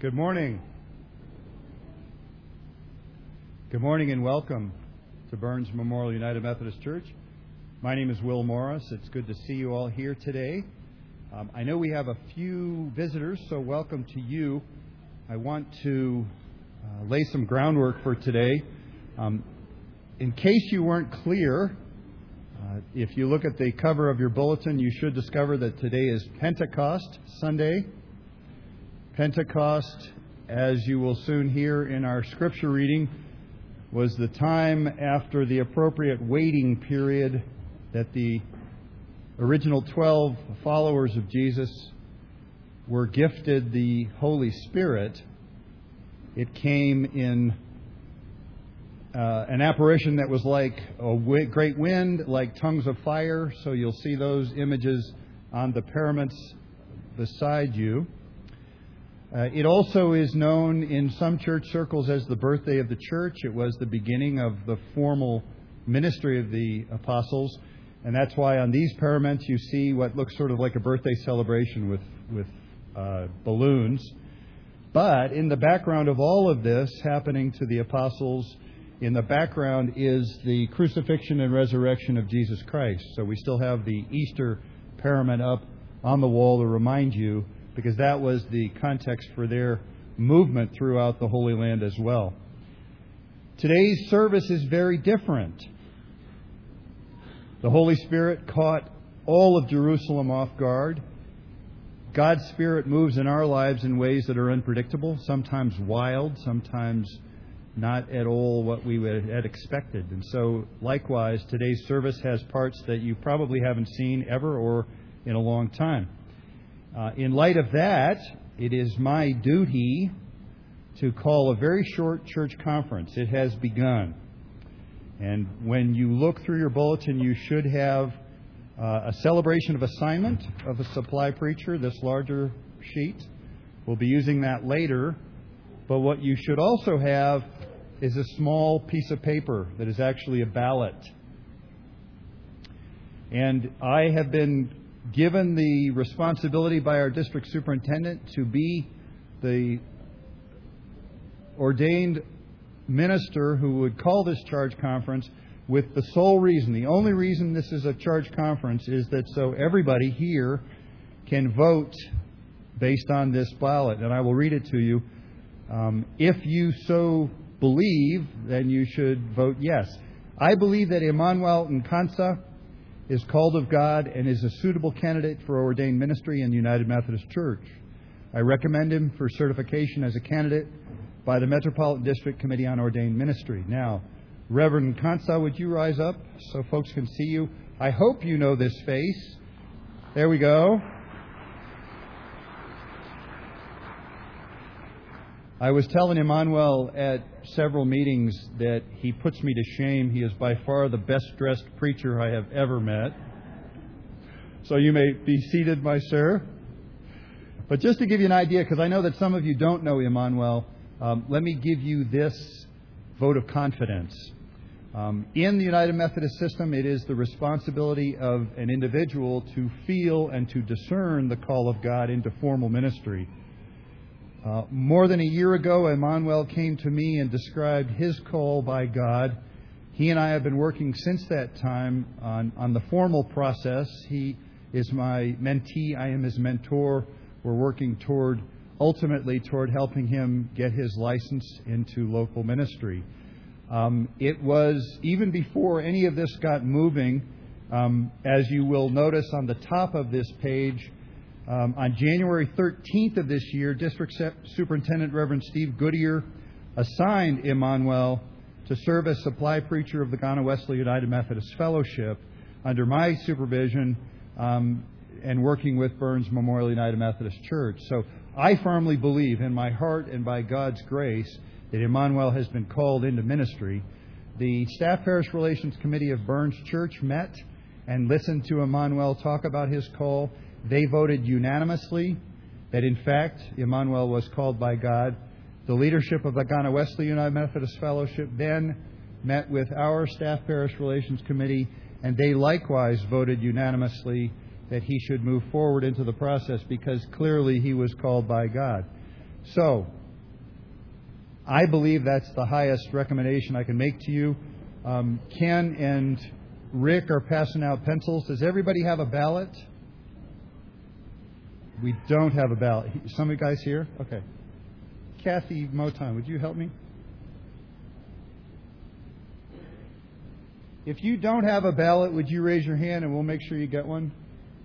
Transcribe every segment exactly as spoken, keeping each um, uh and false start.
Good morning. Good morning and welcome to Burns Memorial United Methodist Church. My name is Will Morris. It's good to see you all here today. Um, I know we have a few visitors, so welcome to you. I want to uh, lay some groundwork for today. Um, in case you weren't clear, uh, if you look at the cover of your bulletin, you should discover that today is Pentecost Sunday. Pentecost, as you will soon hear in our scripture reading, was the time after the appropriate waiting period that the original twelve followers of Jesus were gifted the Holy Spirit. It came in uh, an apparition that was like a great wind, like tongues of fire. So you'll see those images on the paraments beside you. Uh, it also is known in some church circles as the birthday of the church. It was the beginning of the formal ministry of the apostles, and that's why on these paraments you see what looks sort of like a birthday celebration with, with uh, balloons. But in the background of all of this happening to the apostles, in the background is the crucifixion and resurrection of Jesus Christ. So we still have the Easter parament up on the wall to remind you, because that was the context for their movement throughout the Holy Land as well. Today's service is very different. The Holy Spirit caught all of Jerusalem off guard. God's Spirit moves in our lives in ways that are unpredictable, sometimes wild, sometimes not at all what we would had expected. And so, likewise, today's service has parts that you probably haven't seen ever or in a long time. Uh, in light of that, it is my duty to call a very short church conference. It has begun. And when you look through your bulletin, you should have uh, a celebration of assignment of a supply preacher, this larger sheet. We'll be using that later. But what you should also have is a small piece of paper that is actually a ballot. And I have been given the responsibility by our district superintendent to be the ordained minister who would call this charge conference, with the sole reason, the only reason this is a charge conference is that so everybody here can vote based on this ballot. And I will read it to you. Um, if you so believe, then you should vote yes. I believe that Emmanuel Nkansa is called of God and is a suitable candidate for ordained ministry in the United Methodist Church. I recommend him for certification as a candidate by the Metropolitan District Committee on Ordained Ministry. Now, Reverend Nkansa, would you rise up so folks can see you? I hope you know this face. There we go. I was telling Emmanuel at several meetings that he puts me to shame. He is by far the best-dressed preacher I have ever met. So you may be seated, my sir. But just to give you an idea, because I know that some of you don't know Emmanuel, um, let me give you this vote of confidence. Um, in the United Methodist system, it is the responsibility of an individual to feel and to discern the call of God into formal ministry. Uh, more than a year ago, Emmanuel came to me and described his call by God. He and I have been working since that time on, on the formal process. He is my mentee. I am his mentor. We're working toward, ultimately, toward helping him get his license into local ministry. Um, it was, even before any of this got moving, um, as you will notice on the top of this page, Um, on January thirteenth of this year, District Superintendent Reverend Steve Goodyear assigned Emmanuel to serve as supply preacher of the Ghana Wesley United Methodist Fellowship under my supervision um, and working with Burns Memorial United Methodist Church. So I firmly believe in my heart and by God's grace that Emmanuel has been called into ministry. The Staff Parish Relations Committee of Burns Church met and listened to Emmanuel talk about his call. They voted unanimously that, in fact, Emmanuel was called by God. The leadership of the Ghana Wesley United Methodist Fellowship then met with our Staff Parish Relations Committee, and they likewise voted unanimously that he should move forward into the process because clearly he was called by God. So, I believe that's the highest recommendation I can make to you. Um, Ken and Rick are passing out pencils. Does everybody have a ballot? We don't have a ballot. Some of you guys here? Okay. Kathy Moton, would you help me? If you don't have a ballot, would you raise your hand and we'll make sure you get one?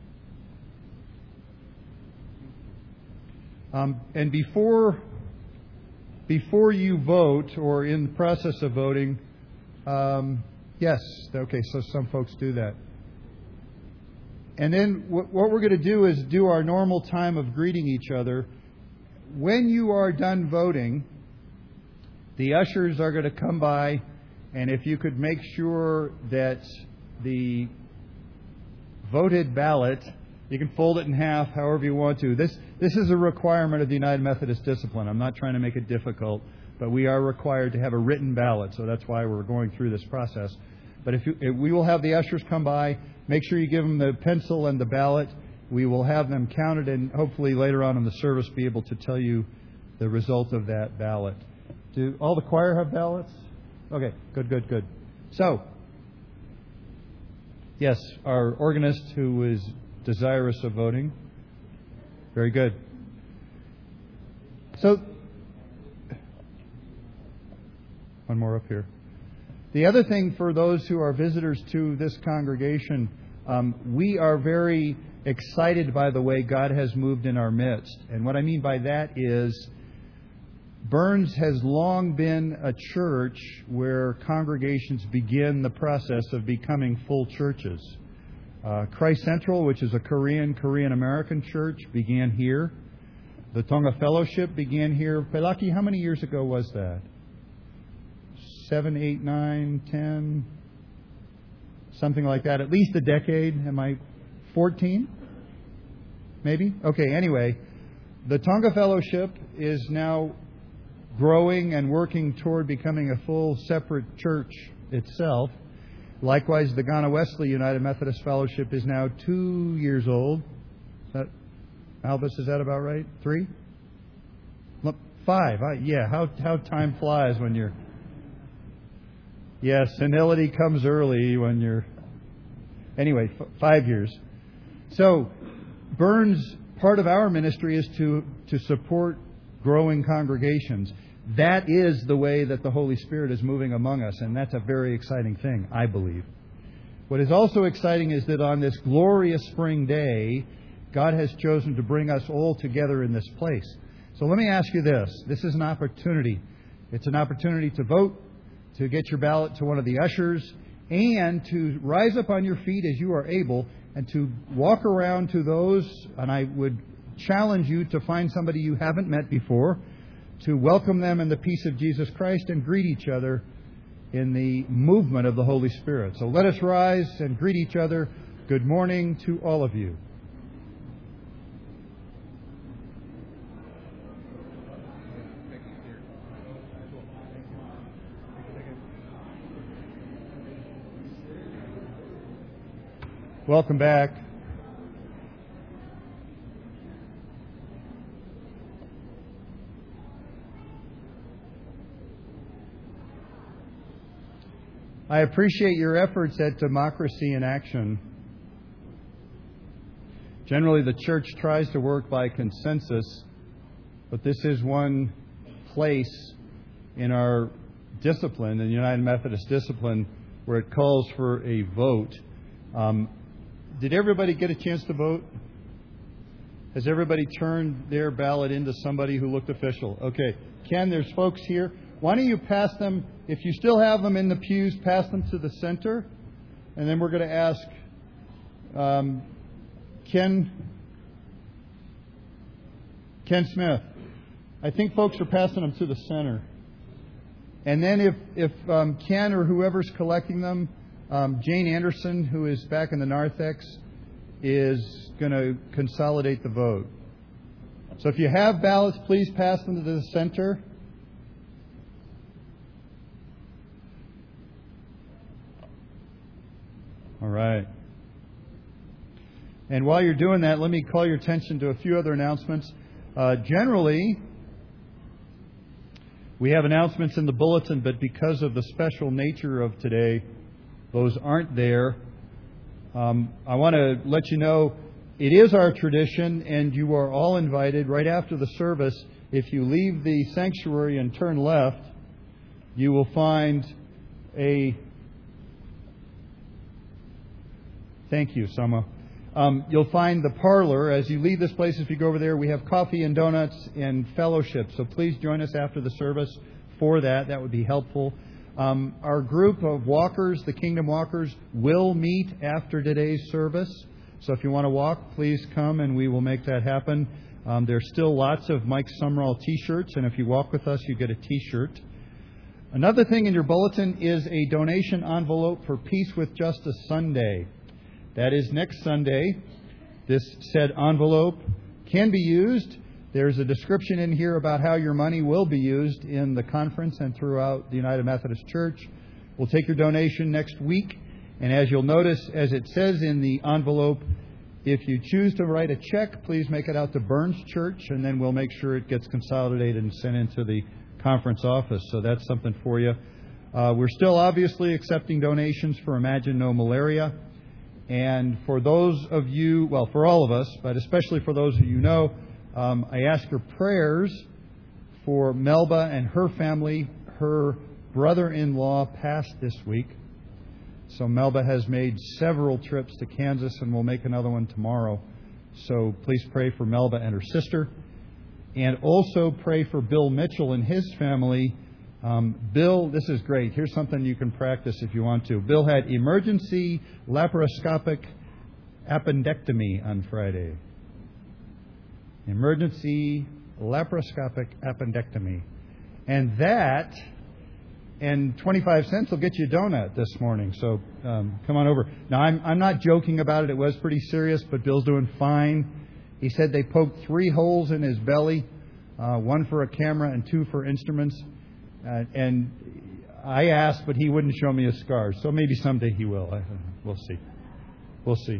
Um, and before before you vote or in the process of voting, um, yes, okay, so some folks do that. And then what we're going to do is do our normal time of greeting each other. When you are done voting, the ushers are going to come by, and if you could make sure that the voted ballot, you can fold it in half however you want to. This this is a requirement of the United Methodist Discipline. I'm not trying to make it difficult, but we are required to have a written ballot, so that's why we're going through this process. But if, you, if we will have the ushers come by, make sure you give them the pencil and the ballot. We will have them counted and hopefully later on in the service be able to tell you the result of that ballot. Do all the choir have ballots? Okay, good, good, good. So, yes, our organist who is desirous of voting. Very good. So, one more up here. The other thing for those who are visitors to this congregation, um, we are very excited by the way God has moved in our midst. And what I mean by that is Burns has long been a church where congregations begin the process of becoming full churches. Uh, Christ Central, which is a Korean, Korean-American church, began here. The Tonga Fellowship began here. Pelaki, how many years ago was that? Seven, eight, nine, ten, something like that. At least a decade. Am I fourteen? Maybe? Okay, anyway, the Tonga Fellowship is now growing and working toward becoming a full separate church itself. Likewise, the Ghana Wesley United Methodist Fellowship is now two years old. Is that, Albus, is that about right? Three? Five. I, yeah, how how time flies when you're... Yes, senility comes early when you're... Anyway, f- five years. So, Burns, part of our ministry is to, to support growing congregations. That is the way that the Holy Spirit is moving among us, and that's a very exciting thing, I believe. What is also exciting is that on this glorious spring day, God has chosen to bring us all together in this place. So let me ask you this. This is an opportunity. It's an opportunity to vote, to get your ballot to one of the ushers, and to rise up on your feet as you are able, and to walk around to those, and I would challenge you to find somebody you haven't met before, to welcome them in the peace of Jesus Christ and greet each other in the movement of the Holy Spirit. So let us rise and greet each other. Good morning to all of you. Welcome back. I appreciate your efforts at democracy in action. Generally, the church tries to work by consensus, but this is one place in our discipline, in the United Methodist discipline, where it calls for a vote. Um, did everybody get a chance to vote? Has everybody turned their ballot into somebody who looked official? Okay. Ken, there's folks here. Why don't you pass them, if you still have them in the pews, pass them to the center. And then we're going to ask um, Ken, Ken Smith. I think folks are passing them to the center. And then if, if um, Ken or whoever's collecting them, um, Jane Anderson, who is back in the narthex, is going to consolidate the vote. So if you have ballots, please pass them to the center. All right. And while you're doing that, let me call your attention to a few other announcements. Uh, generally, We have announcements in the bulletin, but because of the special nature of today, those aren't there. Um, I want to let you know it is our tradition, and you are all invited right after the service. If you leave the sanctuary and turn left, you will find a... Thank you, Sama. Um, you'll find the parlor. As you leave this place, if you go over there, we have coffee and donuts and fellowship. So please join us after the service for that. That would be helpful. Um, our group of walkers, the Kingdom Walkers, will meet after today's service. So if you want to walk, please come and we will make that happen. Um, there's still lots of Mike Summerall T-shirts, and if you walk with us, you get a T-shirt. Another thing in your bulletin is a donation envelope for Peace with Justice Sunday. That is next Sunday. This said envelope can be used. There's a description in here about how your money will be used in the conference and throughout the United Methodist Church. We'll take your donation next week. And as you'll notice, as it says in the envelope, if you choose to write a check, please make it out to Burns Church, and then we'll make sure it gets consolidated and sent into the conference office. So that's something for you. Uh, we're still obviously accepting donations for Imagine No Malaria. And for those of you, well, for all of us, but especially for those of you know, um, I ask your prayers for Melba and her family. Her brother-in-law passed this week. So Melba has made several trips to Kansas and will make another one tomorrow. So please pray for Melba and her sister. And also pray for Bill Mitchell and his family. Um, Bill, this is great. Here's something you can practice if you want to. Bill had emergency laparoscopic appendectomy on Friday. Emergency laparoscopic appendectomy. And that and twenty-five cents will get you a donut this morning. So um, come on over. Now, I'm, I'm not joking about it. It was pretty serious, but Bill's doing fine. He said they poked three holes in his belly, uh, one for a camera and two for instruments. Uh, and I asked, but he wouldn't show me his scars. So maybe someday he will. I, we'll see. We'll see.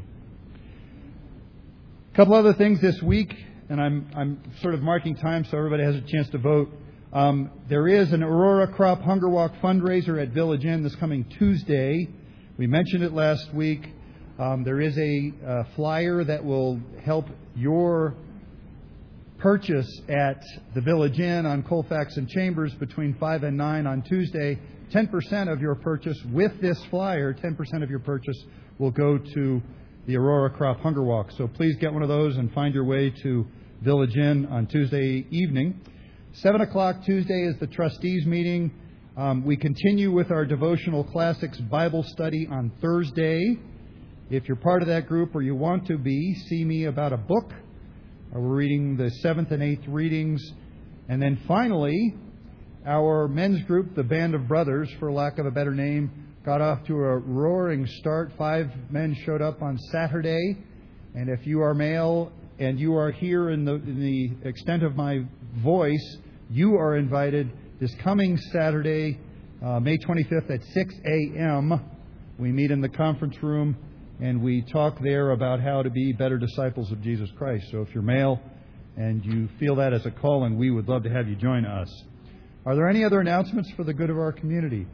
A couple other things this week, and I'm I'm sort of marking time so everybody has a chance to vote. Um, there is an Aurora Crop Hunger Walk fundraiser at Village Inn this coming Tuesday. We mentioned it last week. Um, there is a uh, flyer that will help your purchase at the Village Inn on Colfax and Chambers between five and nine on Tuesday. ten percent of your purchase with this flyer, ten percent of your purchase will go to the Aurora Crop Hunger Walk. So please get one of those and find your way to Village Inn on Tuesday evening. seven o'clock Tuesday is the trustees meeting. Um, we continue with our Devotional Classics Bible study on Thursday. If you're part of that group or you want to be, see me about a book. We're reading the seventh and eighth readings. And then finally, our men's group, the Band of Brothers, for lack of a better name, got off to a roaring start. Five men showed up on Saturday. And if you are male and you are here in the, in the extent of my voice, you are invited this coming Saturday, uh, May twenty-fifth at six a.m. We meet in the conference room. And we talk there about how to be better disciples of Jesus Christ. So if you're male and you feel that as a calling, we would love to have you join us. Are there any other announcements for the good of our community?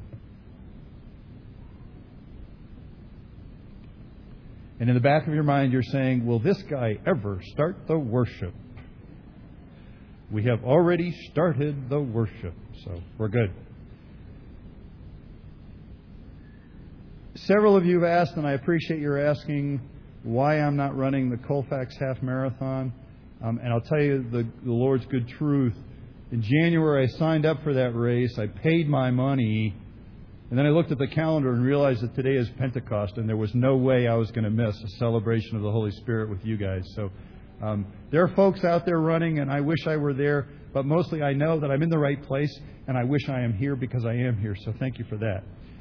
And in the back of your mind, you're saying, will this guy ever start the worship? We have already started the worship, so we're good. Several of you have asked, and I appreciate your asking, why I'm not running the Colfax Half Marathon. Um, and I'll tell you the, the Lord's good truth. In January, I signed up for that race. I paid my money. And then I looked at the calendar and realized that today is Pentecost, and there was no way I was going to miss a celebration of the Holy Spirit with you guys. So um, there are folks out there running, and I wish I were there. But mostly I know that I'm in the right place, and I wish I am here because I am here. So thank you for that.